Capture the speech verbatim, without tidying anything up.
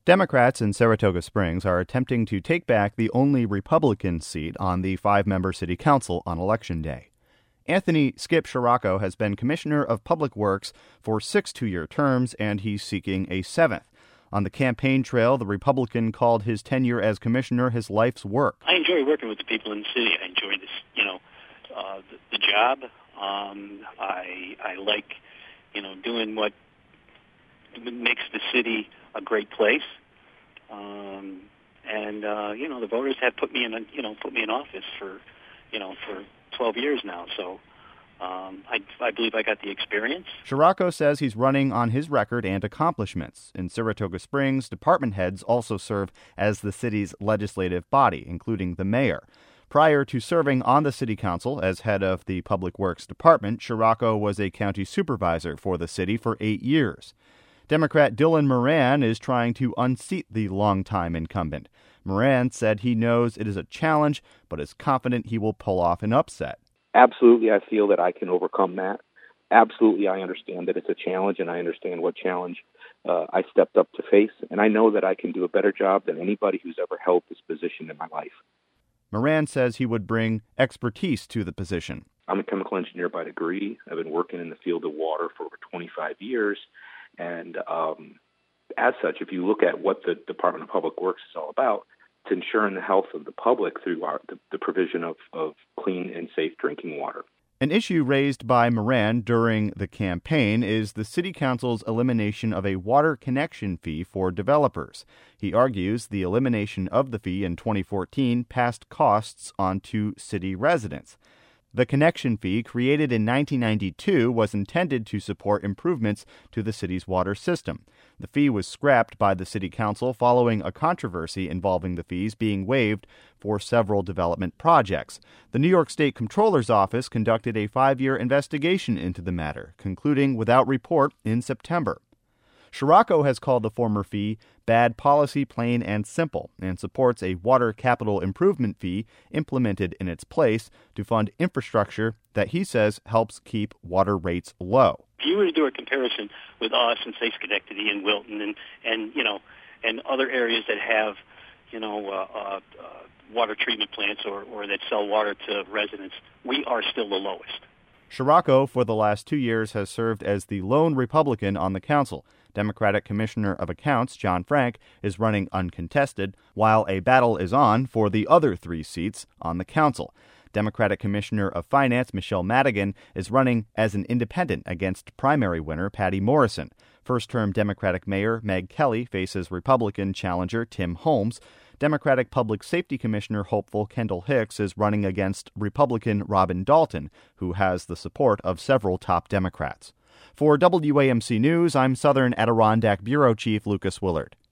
Democrats in Saratoga Springs are attempting to take back the only Republican seat on the five-member city council on Election Day. Anthony Skip Scirocco has been Commissioner of Public Works for six two-year terms, and he's seeking a seventh. On the campaign trail, the Republican called his tenure as commissioner his life's work. I enjoy working with the people in the city. I enjoy this, you know, uh, the, the job. Um, I I like, you know, doing what makes the city a great place. Um, and uh, you know, the voters have put me in, a, you know, put me in office for, you know, for twelve years now. So um, I, I believe I got the experience. Scirocco says he's running on his record and accomplishments. In Saratoga Springs, department heads also serve as the city's legislative body, including the mayor. Prior to serving on the city council as head of the Public Works Department, Scirocco was a county supervisor for the city for eight years. Democrat Dylan Moran is trying to unseat the longtime incumbent. Moran said he knows it is a challenge, but is confident he will pull off an upset. Absolutely, I feel that I can overcome that. Absolutely, I understand that it's a challenge, and I understand what challenge uh, I stepped up to face. And I know that I can do a better job than anybody who's ever held this position in my life. Moran says he would bring expertise to the position. I'm a chemical engineer by degree. I've been working in the field of water for over twenty-five years. And um, as such, if you look at what the Department of Public Works is all about, it's ensuring the health of the public through our, the, the provision of, of clean and safe drinking water. An issue raised by Moran during the campaign is the City Council's elimination of a water connection fee for developers. He argues the elimination of the fee in twenty fourteen passed costs on to city residents. The connection fee, created in nineteen ninety-two, was intended to support improvements to the city's water system. The fee was scrapped by the city council following a controversy involving the fees being waived for several development projects. The New York State Comptroller's Office conducted a five-year investigation into the matter, concluding without report in September. Scirocco has called the former fee bad policy, plain and simple, and supports a water capital improvement fee implemented in its place to fund infrastructure that he says helps keep water rates low. If you were to do a comparison with us and say Schenectady and Wilton and, and you know, and other areas that have, you know, uh, uh, uh, water treatment plants or, or that sell water to residents, we are still the lowest. Scirocco, for the last two years, has served as the lone Republican on the council. Democratic Commissioner of Accounts John Frank is running uncontested, while a battle is on for the other three seats on the council. Democratic Commissioner of Finance Michelle Madigan is running as an independent against primary winner Patty Morrison. First-term Democratic Mayor Meg Kelly faces Republican challenger Tim Holmes. Democratic Public Safety Commissioner hopeful Kendall Hicks is running against Republican Robin Dalton, who has the support of several top Democrats. For W A M C News, I'm Southern Adirondack Bureau Chief Lucas Willard.